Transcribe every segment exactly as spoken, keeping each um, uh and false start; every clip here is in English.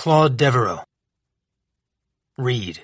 Claude Devereaux. Read.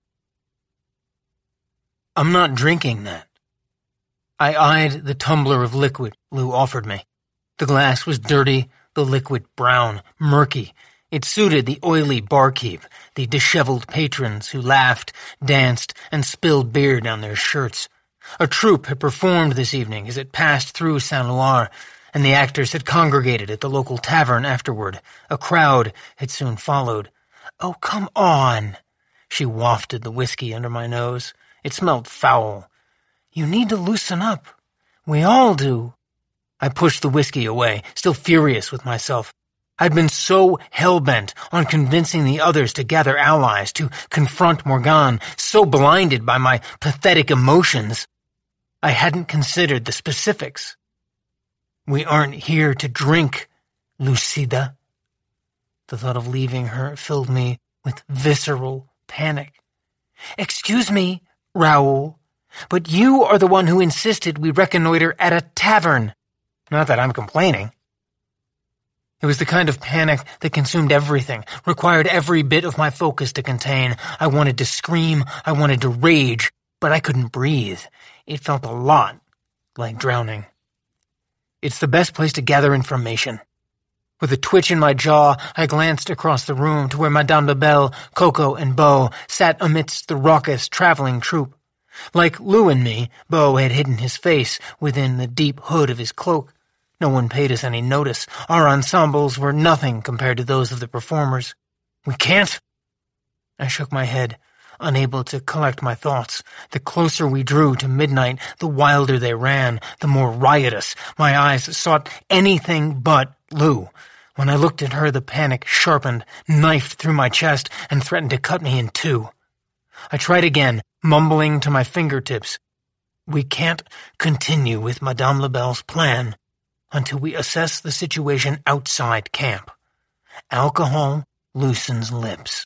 I'm not drinking that. I eyed the tumbler of liquid Lou offered me. The glass was dirty, the liquid brown, murky. It suited the oily barkeep, the disheveled patrons who laughed, danced, and spilled beer down their shirts. A troupe had performed this evening as it passed through Saint-Loire, and the actors had congregated at the local tavern afterward. A crowd had soon followed. "Oh, come on." She wafted the whiskey under my nose. It smelled foul. "You need to loosen up. We all do." I pushed the whiskey away, still furious with myself. I'd been so hell-bent on convincing the others to gather allies, to confront Morgan, so blinded by my pathetic emotions, I hadn't considered the specifics. "We aren't here to drink, Lucida." The thought of leaving her filled me with visceral panic. "Excuse me, Raoul, but you are the one who insisted we reconnoiter at a tavern. Not that I'm complaining." It was the kind of panic that consumed everything, required every bit of my focus to contain. I wanted to scream, I wanted to rage, but I couldn't breathe. It felt a lot like drowning. "It's the best place to gather information." With a twitch in my jaw, I glanced across the room to where Madame Labelle, Coco, and Beau sat amidst the raucous traveling troupe. Like Lou and me, Beau had hidden his face within the deep hood of his cloak. No one paid us any notice. Our ensembles were nothing compared to those of the performers. "We can't." I shook my head, unable to collect my thoughts. The closer we drew to midnight, the wilder they ran, the more riotous. My eyes sought anything but Lou. When I looked at her, the panic sharpened, knifed through my chest, and threatened to cut me in two. I tried again, mumbling to my fingertips. "We can't continue with Madame Labelle's plan until we assess the situation outside camp. Alcohol loosens lips."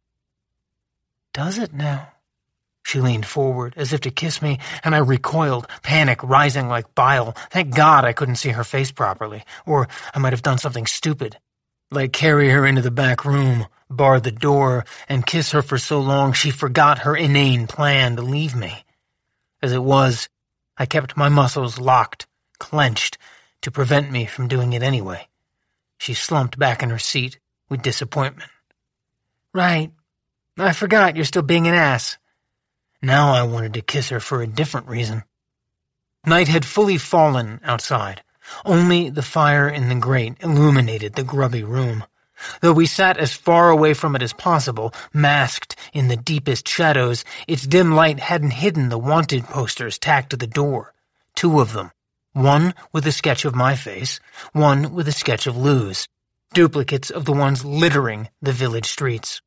"Does it now?" She leaned forward as if to kiss me, and I recoiled, panic rising like bile. Thank God I couldn't see her face properly, or I might have done something stupid, like carry her into the back room, bar the door, and kiss her for so long she forgot her inane plan to leave me. As it was, I kept my muscles locked, clenched, to prevent me from doing it anyway. She slumped back in her seat with disappointment. "Right. I forgot you're still being an ass." Now I wanted to kiss her for a different reason. Night had fully fallen outside. Only the fire in the grate illuminated the grubby room. Though we sat as far away from it as possible, masked in the deepest shadows, its dim light hadn't hidden the wanted posters tacked to the door. Two of them. One with a sketch of my face, one with a sketch of Lou's. Duplicates of the ones littering the village streets.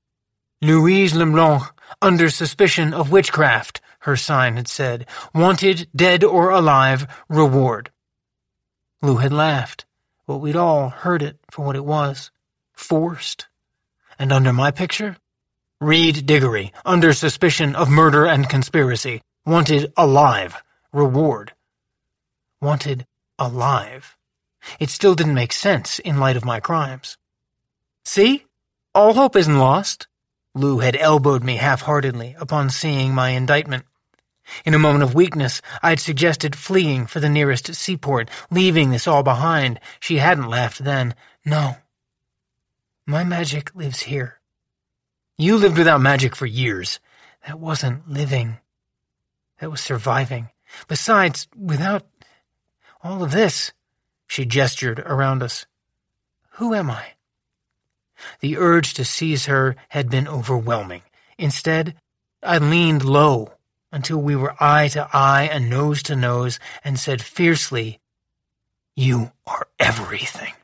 "Louise Leblanc, under suspicion of witchcraft," her sign had said. "Wanted, dead or alive, reward." Lou had laughed, but we'd all heard it for what it was. Forced. And under my picture? "Reed Diggory, under suspicion of murder and conspiracy. Wanted alive, reward." Wanted alive. It still didn't make sense in light of my crimes. "See? All hope isn't lost." Lou had elbowed me half-heartedly upon seeing my indictment. In a moment of weakness, I had suggested fleeing for the nearest seaport, leaving this all behind. She hadn't laughed then. "No. My magic lives here." "You lived without magic for years." "That wasn't living. That was surviving. Besides, without all of this," she gestured around us. "Who am I?" The urge to seize her had been overwhelming. Instead, I leaned low until we were eye to eye and nose to nose and said fiercely, "You are everything."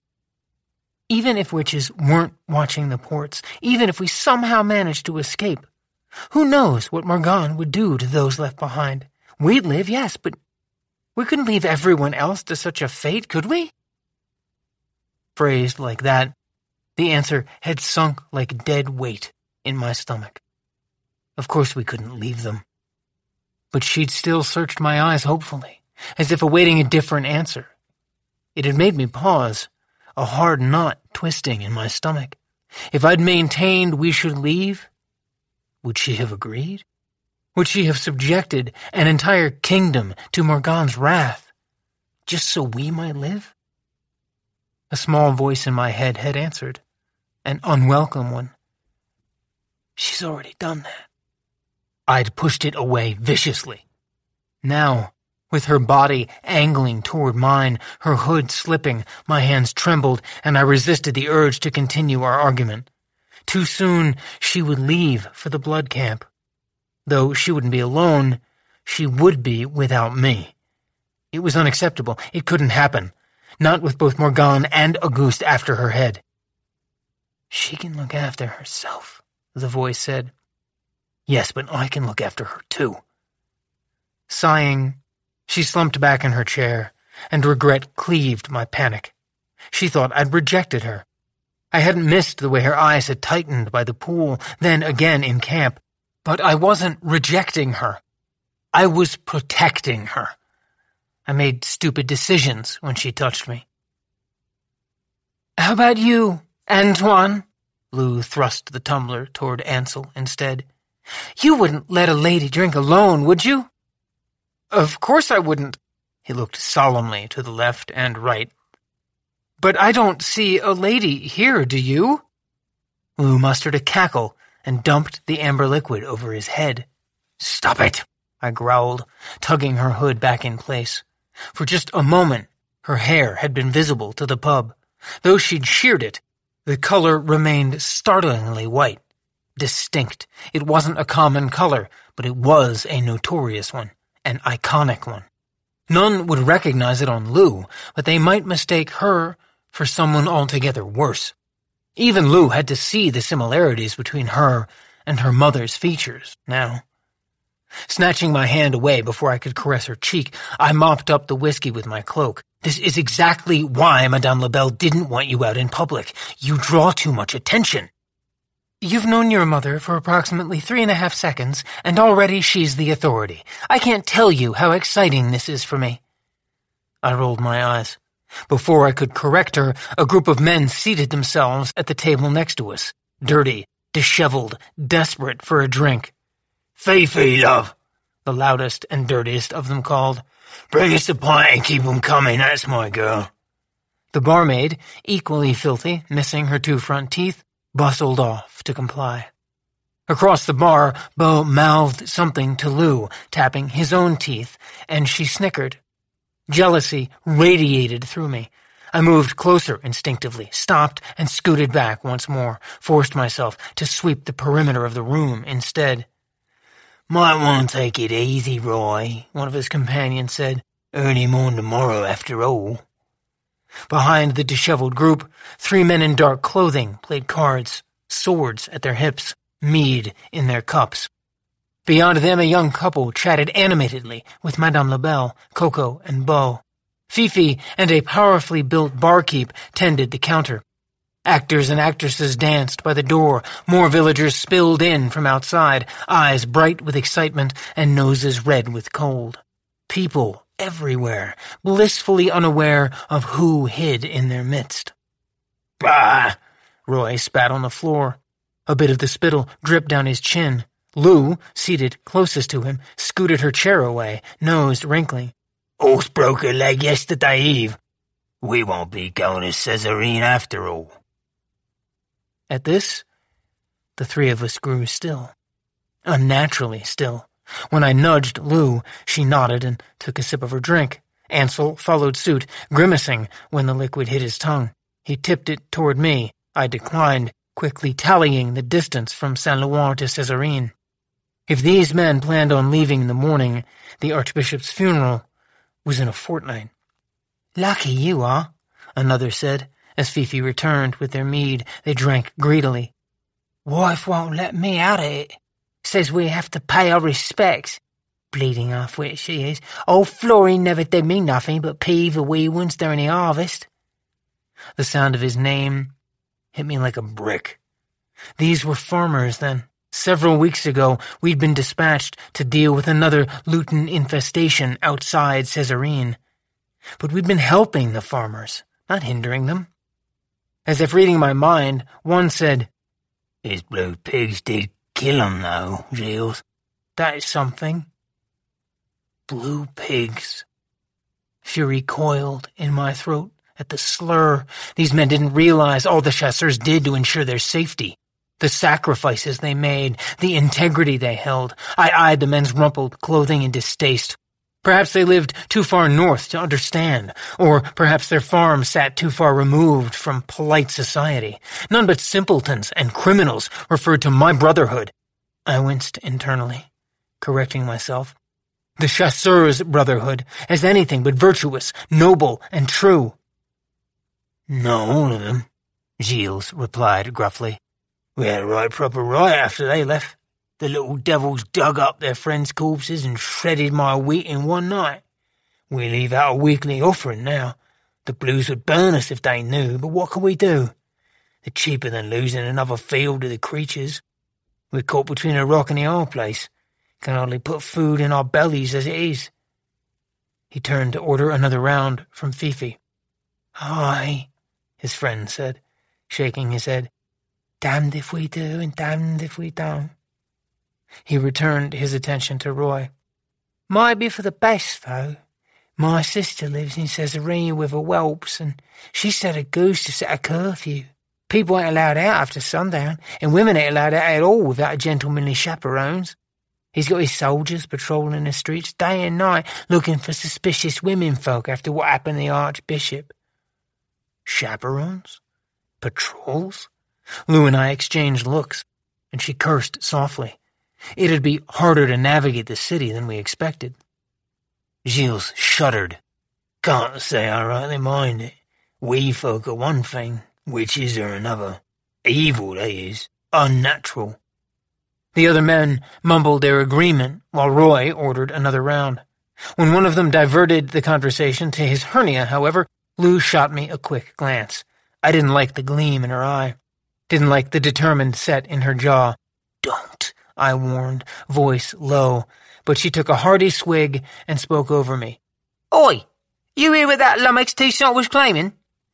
Even if witches weren't watching the ports, even if we somehow managed to escape, who knows what Morgan would do to those left behind? We'd live, yes, but we couldn't leave everyone else to such a fate, could we? Phrased like that, the answer had sunk like dead weight in my stomach. Of course we couldn't leave them. But she'd still searched my eyes hopefully, as if awaiting a different answer. It had made me pause, a hard knot twisting in my stomach. If I'd maintained we should leave, would she have agreed? Would she have subjected an entire kingdom to Morgane's wrath, just so we might live? A small voice in my head had answered, an unwelcome one. She's already done that. I'd pushed it away viciously. Now, with her body angling toward mine, her hood slipping, my hands trembled, and I resisted the urge to continue our argument. Too soon, she would leave for the blood camp. Though she wouldn't be alone, she would be without me. It was unacceptable. It couldn't happen. Not with both Morgane and Auguste after her head. She can look after herself, the voice said. Yes, but I can look after her too. Sighing, she slumped back in her chair, and regret cleaved my panic. She thought I'd rejected her. I hadn't missed the way her eyes had tightened by the pool, then again in camp. But I wasn't rejecting her. I was protecting her. I made stupid decisions when she touched me. How about you, Antoine? Lou thrust the tumbler toward Ansel instead. You wouldn't let a lady drink alone, would you? Of course I wouldn't. He looked solemnly to the left and right. But I don't see a lady here, do you? Lou mustered a cackle and dumped the amber liquid over his head. Stop it, I growled, tugging her hood back in place. For just a moment, her hair had been visible to the pub. Though she'd sheared it, the color remained startlingly white. Distinct. It wasn't a common color, but it was a notorious one, an iconic one. None would recognize it on Lou, but they might mistake her for someone altogether worse. Even Lou had to see the similarities between her and her mother's features now. Snatching my hand away before I could caress her cheek, I mopped up the whiskey with my cloak. This is exactly why Madame Labelle didn't want you out in public. You draw too much attention. You've known your mother for approximately three and a half seconds, and already she's the authority. I can't tell you how exciting this is for me. I rolled my eyes. Before I could correct her, a group of men seated themselves at the table next to us, dirty, disheveled, desperate for a drink. Fifi, love, the loudest and dirtiest of them called. Bring us a pint and keep 'em coming, that's my girl. The barmaid, equally filthy, missing her two front teeth, bustled off to comply. Across the bar, Beau mouthed something to Lou, tapping his own teeth, and she snickered. Jealousy radiated through me. I moved closer instinctively, stopped, and scooted back once more, forced myself to sweep the perimeter of the room instead. Might want to take it easy, Roy, one of his companions said. Early morn tomorrow, after all. Behind the disheveled group, three men in dark clothing played cards, swords at their hips, mead in their cups. Beyond them, a young couple chatted animatedly with Madame Labelle, Coco, and Beau. Fifi and a powerfully built barkeep tended the counter. Actors and actresses danced by the door. More villagers spilled in from outside, eyes bright with excitement and noses red with cold. People everywhere, blissfully unaware of who hid in their midst. Bah! Roy spat on the floor. A bit of the spittle dripped down his chin. Lou, seated closest to him, scooted her chair away, nose wrinkling. Horse broke her leg yesterday eve. We won't be going to Césarine after all. At this, the three of us grew still. Unnaturally still. When I nudged Lou, she nodded and took a sip of her drink. Ansel followed suit, grimacing when the liquid hit his tongue. He tipped it toward me. I declined, quickly tallying the distance from Saint-Louis to Césarine. If these men planned on leaving in the morning, the Archbishop's funeral was in a fortnight. Lucky you are, another said, as Fifi returned with their mead. They drank greedily. Wife won't let me out of it. Says we have to pay our respects. Bleeding half-wit she is. Old Florrie never did me nothing but peeve the wee ones during the harvest. The sound of his name hit me like a brick. These were farmers, then. Several weeks ago, we'd been dispatched to deal with another lutein infestation outside Césarine. But we'd been helping the farmers, not hindering them. As if reading my mind, one said, "His blue pigs did kill him, though, Gilles." "That is something." Blue pigs. Fury coiled in my throat at the slur. These men didn't realize all the chasseurs did to ensure their safety. The sacrifices they made, the integrity they held. I eyed the men's rumpled clothing in distaste. Perhaps they lived too far north to understand, or perhaps their farm sat too far removed from polite society. None but simpletons and criminals referred to my brotherhood. I winced internally, correcting myself. The chasseurs' brotherhood as anything but virtuous, noble, and true. "Not all of them," Gilles replied gruffly. "We had a right proper riot after they left. The little devils dug up their friends' corpses and shredded my wheat in one night. We leave out a weekly offering now. The Blues would burn us if they knew, but what can we do? They're cheaper than losing another field to the creatures. We're caught between a rock and the hard place. Can hardly put food in our bellies as it is." He turned to order another round from Fifi. "Aye," his friend said, shaking his head. "Damned if we do and damned if we don't." He returned his attention to Roy. "Might be for the best, though. My sister lives in Caesarea with her whelps, and she set a goose to set a curfew. People ain't allowed out after sundown, and women ain't allowed out at all without gentlemanly chaperones. He's got his soldiers patrolling the streets day and night, looking for suspicious women folk after what happened to the Archbishop." "Chaperones? Patrols?" Lou and I exchanged looks, and she cursed softly. It'd be harder to navigate the city than we expected. Gilles shuddered. "Can't say I rightly mind it. We folk are one thing, witches are another. Evil, they is. Unnatural." The other men mumbled their agreement while Roy ordered another round. When one of them diverted the conversation to his hernia, however, Lou shot me a quick glance. I didn't like the gleam in her eye. Didn't like the determined set in her jaw. "Don't," I warned, voice low, but she took a hearty swig and spoke over me. "Oi, you hear what that lummox Toussaint was claiming?"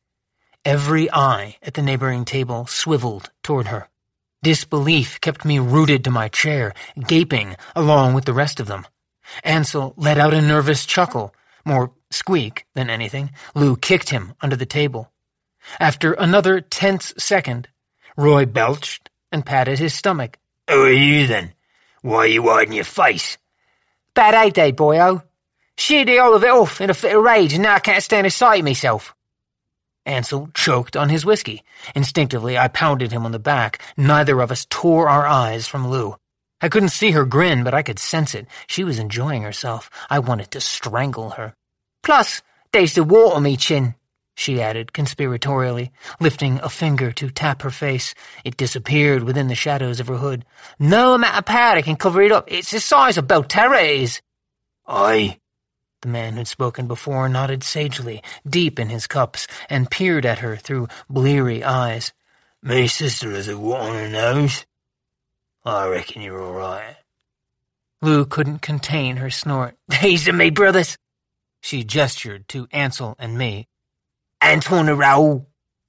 Every eye at the neighboring table swiveled toward her. Disbelief kept me rooted to my chair, gaping along with the rest of them. Ansel let out a nervous chuckle, more squeak than anything. Lou kicked him under the table. After another tense second, Roy belched and patted his stomach. "Who are you, then? Why are you hiding your face?" "Bad heyday, boyo. Sheared the whole of it off in a fit of rage, and now I can't stand the sight of myself." Ansel choked on his whiskey. Instinctively, I pounded him on the back. Neither of us tore our eyes from Lou. I couldn't see her grin, but I could sense it. She was enjoying herself. I wanted to strangle her. "Plus, there's the wart on me chin," she added conspiratorially, lifting a finger to tap her face. It disappeared within the shadows of her hood. "No amount of powder can cover it up. It's the size of Belterra, it is." "Aye." The man who'd spoken before nodded sagely, deep in his cups, and peered at her through bleary eyes. "Me sister has a wart on her nose. I reckon you're all right." Lou couldn't contain her snort. "These are me brothers." She gestured to Ansel and me. "Antoine and Raoul."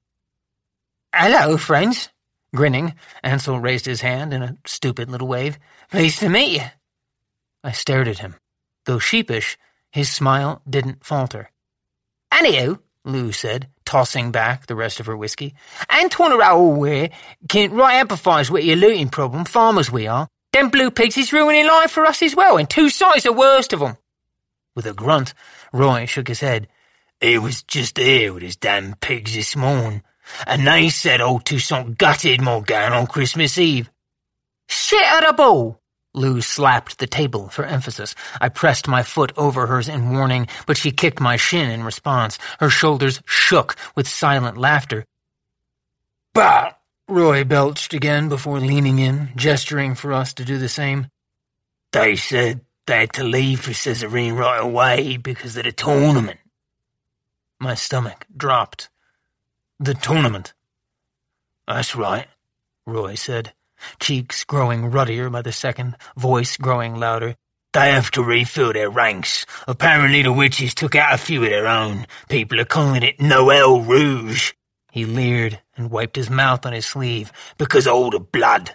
"Hello, friends." Grinning, Ansel raised his hand in a stupid little wave. "Pleased to meet you." I stared at him. Though sheepish, his smile didn't falter. "Anywho," Lou said, tossing back the rest of her whiskey, "Antoine and Raoul here can right empathise with your looting problem, farmers we are. Them blue pigs is ruining life for us as well, and Toussaint is the worst of them." With a grunt, Roy shook his head. "He was just here with his damn pigs this morning, and they said old Toussaint gutted Morgan on Christmas Eve." "Shit at a bull!" Lou slapped the table for emphasis. I pressed my foot over hers in warning, but she kicked my shin in response. Her shoulders shook with silent laughter. "Bah!" Roy belched again before leaning in, gesturing for us to do the same. "They said they had to leave for Caesarea right away because of the tournament." My stomach dropped. "The tournament?" "That's right," Roy said, cheeks growing ruddier by the second, voice growing louder. "They have to refill their ranks. Apparently the witches took out a few of their own. People are calling it Noël Rouge." He leered and wiped his mouth on his sleeve. "Because all the blood."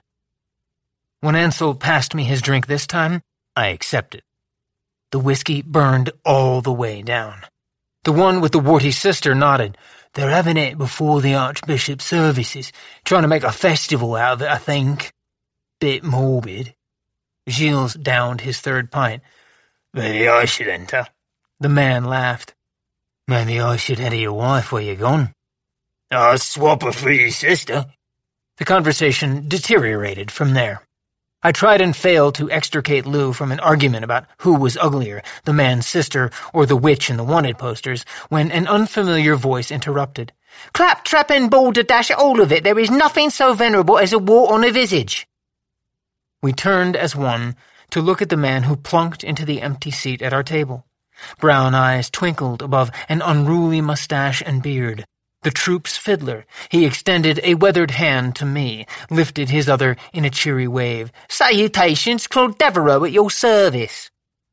When Ansel passed me his drink this time, I accepted. The whiskey burned all the way down. The one with the warty sister nodded. "They're having it before the Archbishop's services. Trying to make a festival out of it, I think. Bit morbid." Gilles downed his third pint. "Maybe I should enter." The man laughed. "Maybe I should enter your wife while you're gone." "I'll swap her for your sister." The conversation deteriorated from there. I tried and failed to extricate Lou from an argument about who was uglier, the man's sister or the witch in the wanted posters, when an unfamiliar voice interrupted. "Claptrap and balderdash all of it, there is nothing so venerable as a wart on a visage." We turned as one to look at the man who plunked into the empty seat at our table. Brown eyes twinkled above an unruly mustache and beard. The troop's fiddler. He extended a weathered hand to me, lifted his other in a cheery wave. "Salutations, Claude Devereux at your service."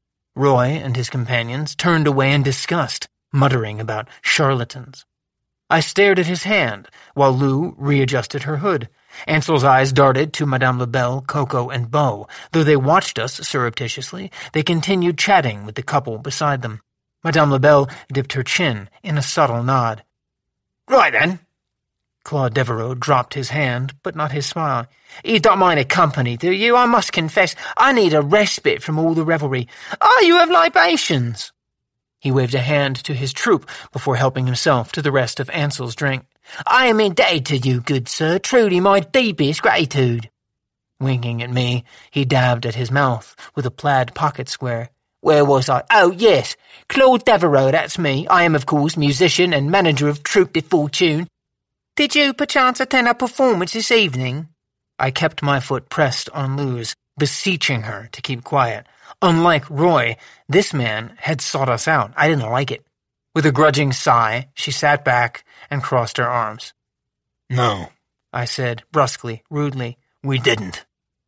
Roy and his companions turned away in disgust, muttering about charlatans. I stared at his hand, while Lou readjusted her hood. Ansel's eyes darted to Madame Lebel, Coco, and Beau. Though they watched us surreptitiously, they continued chatting with the couple beside them. Madame Lebel dipped her chin in a subtle nod. "Right then." Claude Devereux dropped his hand, but not his smile. "You don't mind a company, do you? I must confess, I need a respite from all the revelry. Oh, you have libations." He waved a hand to his troop before helping himself to the rest of Ansel's drink. "I am indebted to you, good sir, truly my deepest gratitude." Winking at me, he dabbed at his mouth with a plaid pocket square. "Where was I? Oh, yes, Claude Devereux, that's me. I am, of course, musician and manager of Troupe de Fortune. Did you, perchance, attend our performance this evening?" I kept my foot pressed on Lou's, beseeching her to keep quiet. Unlike Roy, this man had sought us out. I didn't like it. With a grudging sigh, she sat back and crossed her arms. "No," I said, brusquely, rudely. "We didn't."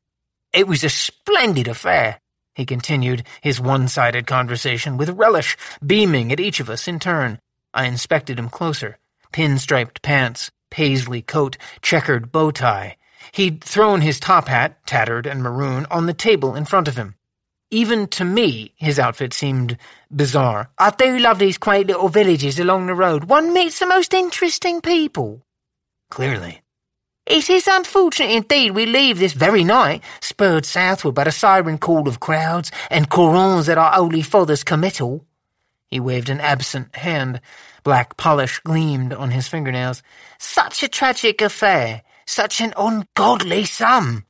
"It was a splendid affair," he continued his one-sided conversation with relish, beaming at each of us in turn. I inspected him closer. Pinstriped pants, paisley coat, checkered bow tie. He'd thrown his top hat, tattered and maroon, on the table in front of him. Even to me, his outfit seemed bizarre. "I do love these quaint little villages along the road. One meets the most interesting people." "Clearly." "It is unfortunate indeed we leave this very night, spurred southward by the siren call of crowds and Corans at our Holy Father's committal." He waved an absent hand. Black polish gleamed on his fingernails. "Such a tragic affair. Such an ungodly sum."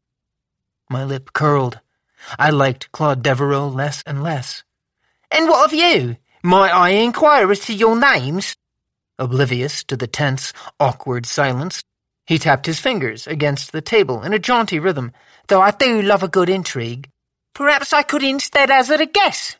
My lip curled. I liked Claude Devereux less and less. "And what of you? Might I inquire as to your names?" Oblivious to the tense, awkward silence, he tapped his fingers against the table in a jaunty rhythm. "Though I do love a good intrigue. Perhaps I could instead hazard a guess."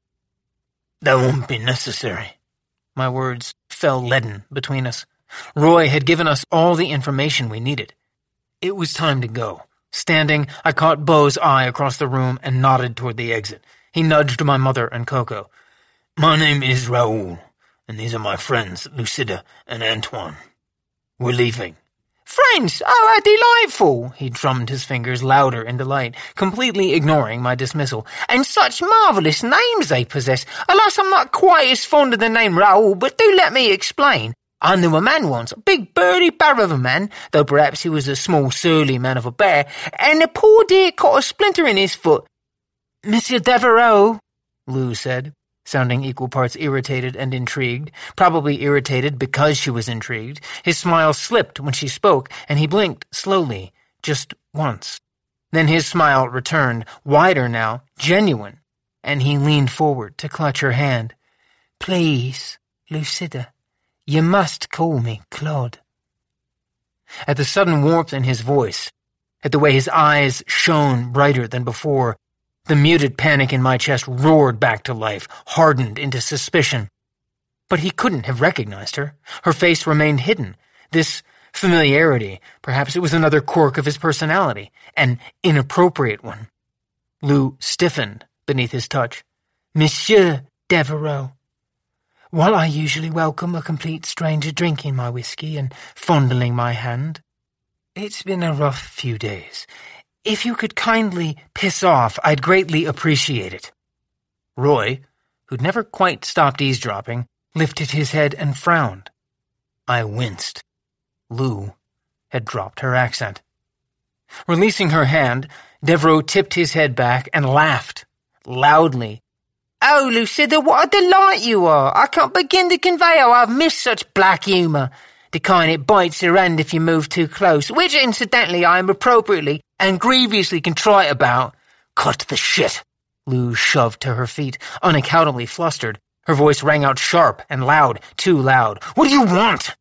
"That won't be necessary." My words fell leaden between us. Roy had given us all the information we needed. It was time to go. Standing, I caught Beau's eye across the room and nodded toward the exit. He nudged my mother and Coco. "My name is Raoul, and these are my friends, Lucida and Antoine. We're leaving." "Friends? Oh, how delightful!" He drummed his fingers louder in delight, completely ignoring my dismissal. "And such marvellous names they possess. Alas, I'm not quite as fond of the name Raoul, but do let me explain. I knew a man once, a big burly barrow of a man, though perhaps he was a small surly man of a bear, and the poor dear caught a splinter in his foot." "Monsieur Devereux," Lou said, sounding equal parts irritated and intrigued, probably irritated because she was intrigued. His smile slipped when she spoke, and he blinked slowly, just once. Then his smile returned, wider now, genuine, and he leaned forward to clutch her hand. "Please, Lucida, you must call me Claude." At the sudden warmth in his voice, at the way his eyes shone brighter than before, the muted panic in my chest roared back to life, hardened into suspicion. But he couldn't have recognized her. Her face remained hidden. This familiarity, perhaps it was another quirk of his personality, an inappropriate one. Lou stiffened beneath his touch. "Monsieur Devereux." While I usually welcome a complete stranger drinking my whiskey and fondling my hand, it's been a rough few days. If you could kindly piss off, I'd greatly appreciate it." Roy, who'd never quite stopped eavesdropping, lifted his head and frowned. I winced. Lou had dropped her accent. Releasing her hand, Devereaux tipped his head back and laughed, loudly. "Oh, Lucida, what a delight you are! I can't begin to convey how I've missed such black humour. The kind it bites your hand if you move too close, which, incidentally, I am appropriately and grievously contrite about." "Cut the shit!" Lou shoved to her feet, unaccountably flustered. Her voice rang out sharp and loud, too loud. "What do you want?"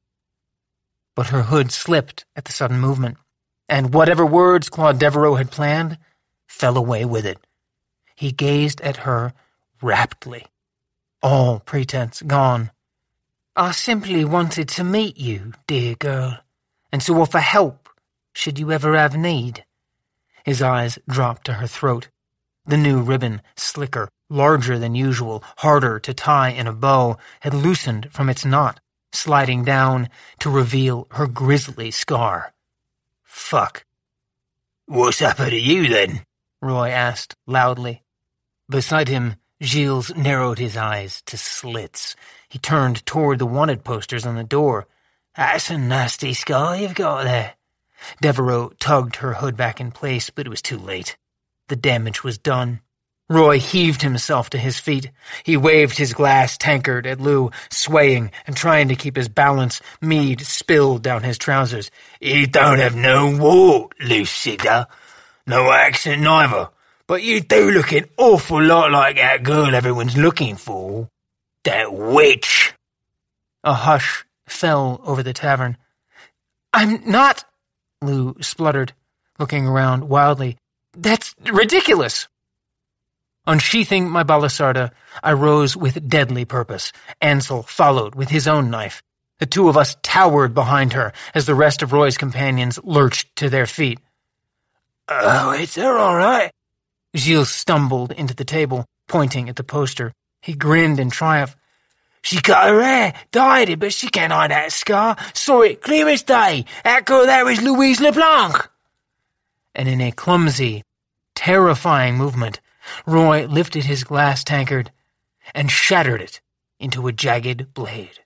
But her hood slipped at the sudden movement, and whatever words Claude Devereaux had planned fell away with it. He gazed at her raptly, all pretense gone. "I simply wanted to meet you, dear girl, and to offer help should you ever have need." His eyes dropped to her throat. The new ribbon, slicker, larger than usual, harder to tie in a bow, had loosened from its knot, sliding down to reveal her grisly scar. "Fuck." "What's happened to you, then?" Roy asked loudly. Beside him, Gilles narrowed his eyes to slits. He turned toward the wanted posters on the door. "That's a nasty scar you've got there." Devereaux tugged her hood back in place, but it was too late. The damage was done. Roy heaved himself to his feet. He waved his glass tankard at Lou, swaying and trying to keep his balance. Mead spilled down his trousers. "You don't have no wart, Lucida. No accent neither. But you do look an awful lot like that girl everyone's looking for. That witch." A hush fell over the tavern. "I'm not," Lou spluttered, looking around wildly. "That's ridiculous." Unsheathing my balisarda, I rose with deadly purpose. Ansel followed with his own knife. The two of us towered behind her as the rest of Roy's companions lurched to their feet. "Oh, it's her all right." Gilles stumbled into the table, pointing at the poster. He grinned in triumph. "She cut her hair, dyed it, but she can't hide that scar. Saw it clear as day. That girl there is Louise LeBlanc." And in a clumsy, terrifying movement, Roy lifted his glass tankard and shattered it into a jagged blade.